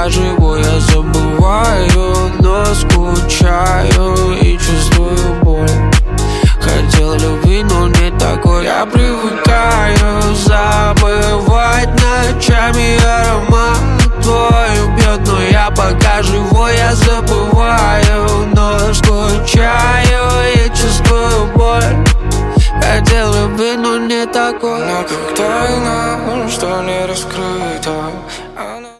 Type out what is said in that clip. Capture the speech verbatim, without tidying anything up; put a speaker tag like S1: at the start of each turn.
S1: пока живу, я забываю, но скучаю и чувствую боль. Хотел любви, но не такой. Я привыкаю забывать ночами аромат твой убьет, но я пока живой, я забываю, но скучаю и чувствую боль. Хотел любви, но не такой.
S2: Но как тайна, что не раскрыть,